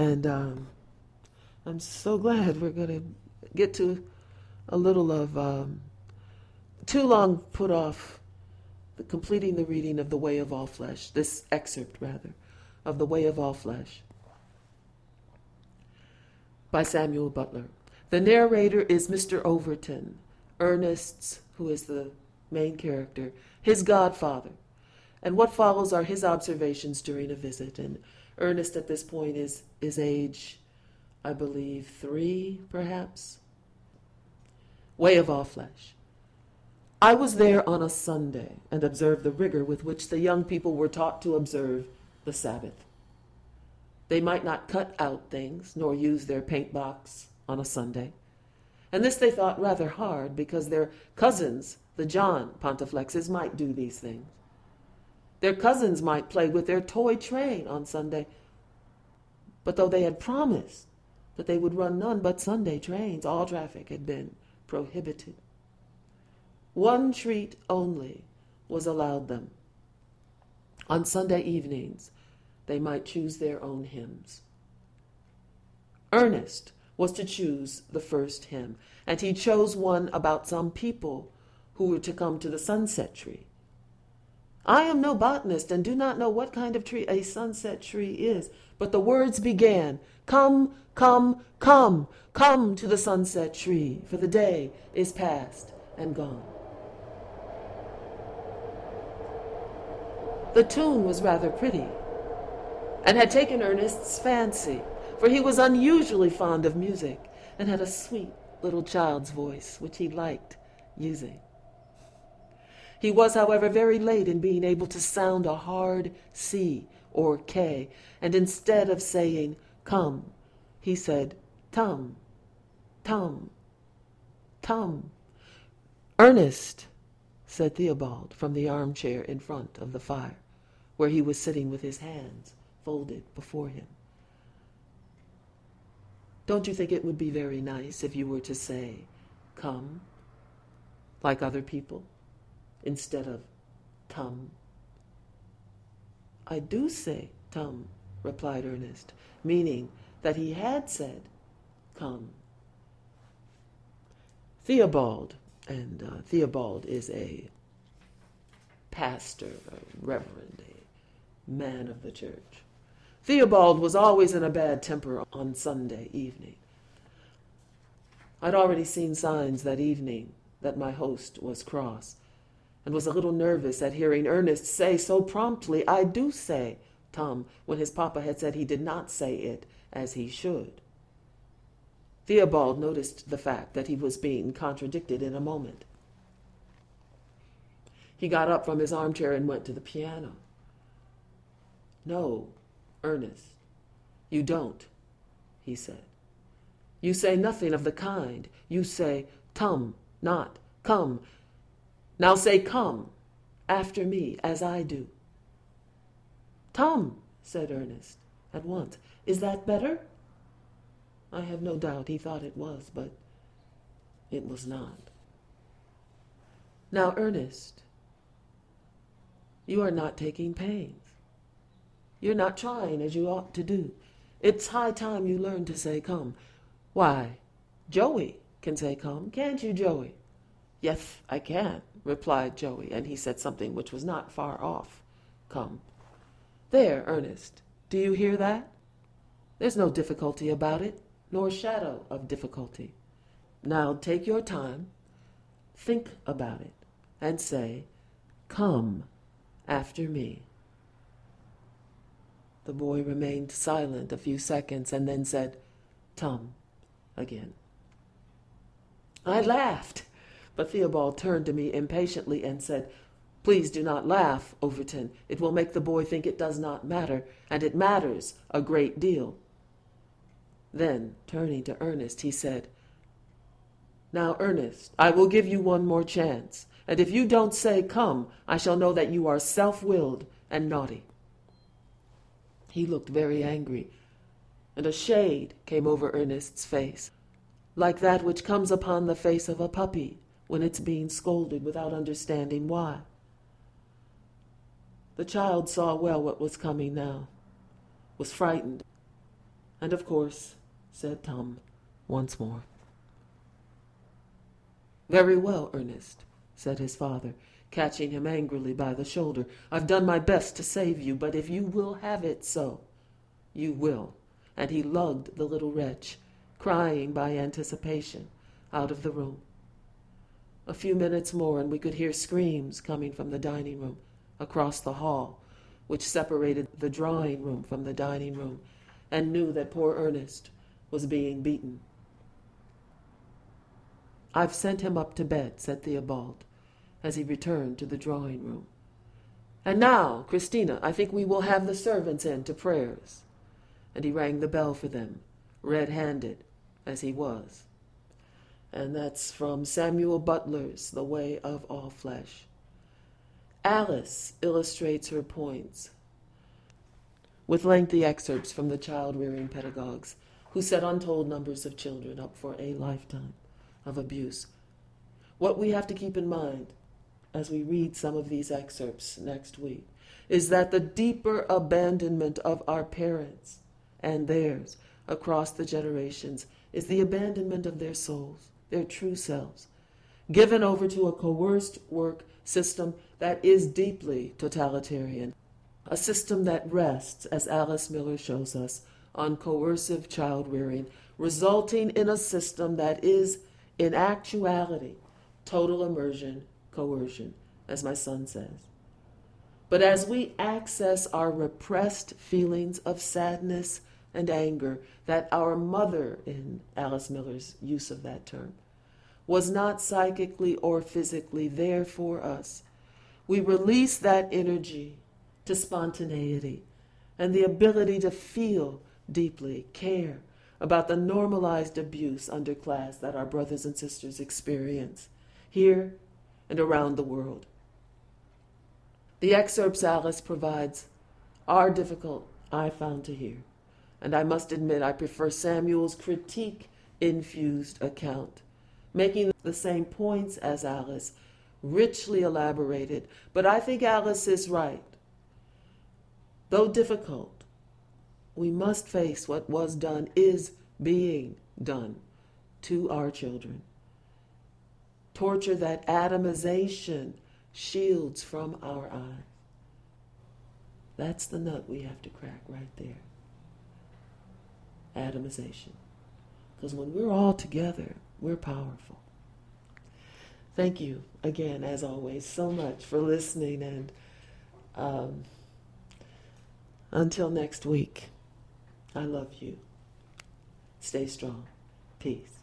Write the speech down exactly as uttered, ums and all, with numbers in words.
And um, I'm so glad we're going to get to a little of um, too long put off the completing the reading of The Way of All Flesh, this excerpt rather, of The Way of All Flesh by Samuel Butler. The narrator is Mister Overton, Ernest's, who is the main character, his godfather. And what follows are his observations during a visit. And Ernest at this point is, is age, I believe, three, perhaps. Way of All Flesh. I was there on a Sunday and observed the rigor with which the young people were taught to observe the Sabbath. They might not cut out things, nor use their paint box on a Sunday. And this they thought rather hard, because their cousins, the John Pontiflexes, might do these things. Their cousins might play with their toy train on Sunday. But though they had promised that they would run none but Sunday trains, all traffic had been prohibited. One treat only was allowed them. On Sunday evenings, they might choose their own hymns. Ernest was to choose the first hymn, and he chose one about some people who were to come to the sunset tree. I am no botanist and do not know what kind of tree a sunset tree is, but the words began, "Come, come, come, come to the sunset tree, for the day is past and gone." The tune was rather pretty, and had taken Ernest's fancy, for he was unusually fond of music, and had a sweet little child's voice, which he liked using. He was, however, very late in being able to sound a hard C or K, and instead of saying, "come," he said, "tum, tum, tum." "Ernest," said Theobald from the armchair in front of the fire, where he was sitting with his hands folded before him. "Don't you think it would be very nice if you were to say, 'come,' like other people, instead of 'tum'?" "I do say 'tum,'" replied Ernest, meaning that he had said, "come." Theobald, and uh, Theobald is a pastor, a reverend, a man of the church. Theobald was always in a bad temper on Sunday evening. I'd already seen signs that evening that my host was cross, and was a little nervous at hearing Ernest say so promptly, "I do say, Tom," when his papa had said he did not say it as he should. Theobald noticed the fact that he was being contradicted in a moment. He got up from his armchair and went to the piano. "No, Ernest, you don't," he said. "You say nothing of the kind. You say 'tum,' not 'come.' Now say 'come' after me, as I do." "Tum," said Ernest at once. "Is that better?" I have no doubt he thought it was, but it was not. "Now, Ernest, you are not taking pains. You're not trying as you ought to do. It's high time you learned to say 'come.' Why, Joey can say 'come,' can't you, Joey?" "Yes, I can," replied Joey, and he said something which was not far off. "Come." "There, Ernest, do you hear that? There's no difficulty about it, nor shadow of difficulty. Now take your time, think about it, and say, 'Come after me.'" The boy remained silent a few seconds and then said, "Tum," again. I laughed, but Theobald turned to me impatiently and said, "Please do not laugh, Overton. It will make the boy think it does not matter, and it matters a great deal." Then, turning to Ernest, he said, "Now, Ernest, I will give you one more chance, and if you don't say 'come,' I shall know that you are self-willed and naughty." He looked very angry, and a shade came over Ernest's face, like that which comes upon the face of a puppy when it's being scolded without understanding why. The child saw well what was coming now, was frightened, And of course, said Tom once more. Very well, Ernest, said his father, catching him angrily by the shoulder. I've done my best to save you, but if you will have it so, you will. And he lugged the little wretch, crying by anticipation, out of the room. A few minutes more, and we could hear screams coming from the dining room, across the hall, which separated the drawing room from the dining room, and knew that poor Ernest was being beaten. I've sent him up to bed, said Theobald, as he returned to the drawing room. And now, Christina, I think we will have the servants in to prayers. And he rang the bell for them, red-handed as he was. And that's from Samuel Butler's The Way of All Flesh. Alice illustrates her points with lengthy excerpts from the child-rearing pedagogues who set untold numbers of children up for a lifetime of abuse. What we have to keep in mind as we read some of these excerpts next week is that the deeper abandonment of our parents and theirs across the generations is the abandonment of their souls, their true selves, given over to a coerced work system that is deeply totalitarian, a system that rests, as Alice Miller shows us, on coercive child-rearing, resulting in a system that is, in actuality, total immersion, coercion, as my son says. But as we access our repressed feelings of sadness and anger that our mother, in Alice Miller's use of that term, was not psychically or physically there for us, we release that energy to spontaneity and the ability to feel deeply, care about the normalized abuse underclass that our brothers and sisters experience here and around the world. The excerpts Alice provides are difficult, I found, to hear, and I must admit I prefer Samuel's critique-infused account, making the same points as Alice, richly elaborated, but I think Alice is right. Though difficult, we must face what was done, is being done to our children. Torture that atomization shields from our eyes. That's the nut we have to crack right there. Atomization. Because when we're all together, we're powerful. Thank you again, as always, so much for listening, and um, until next week, I love you. Stay strong. Peace.